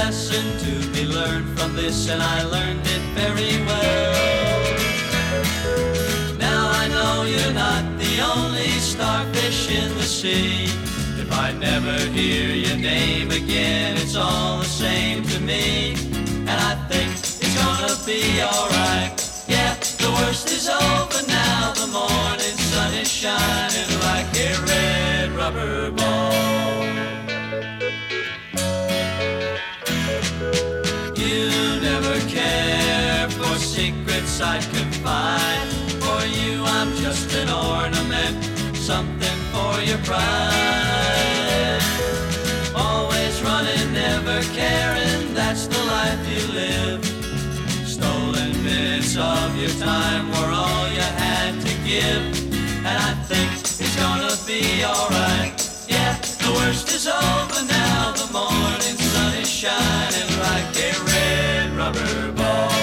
lesson to be learned from this, and I learned it very well. Now I know you're not the only starfish in the sea. If I never hear your name again, it's all the same to me. And I think it's gonna be alright. Yeah, the worst is over now. The morning sun is shining like a red rubber ball. You never care for secrets I'd confide. For you I'm just an ornament, something for your pride. Always running, never caring, that's the life you live. Stolen minutes of your time were all you had to give. And I think it's gonna be alright. Yeah, the worst is over now. The morning sun is shining like a red rubber ball.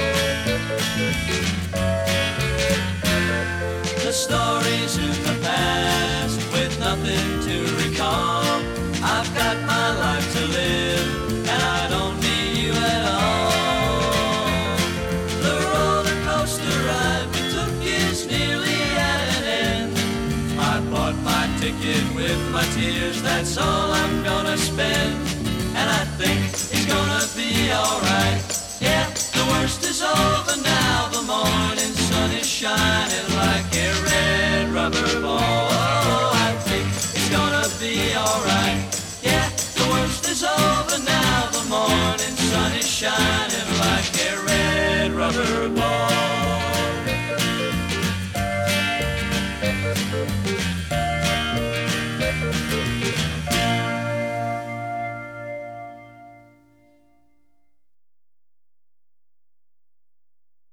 The stories in the past with nothing to recall. I've got my life to live and I don't need you at all. The roller coaster ride we took is nearly at an end. I bought my ticket with my tears, that's all I'm gonna spend. And I think it's gonna be alright. Yeah, the worst is over now. The morning sun is shining like a red rubber ball. Oh, I think it's gonna be alright. Yeah, the worst is over now. The morning sun is shining like a red rubber ball.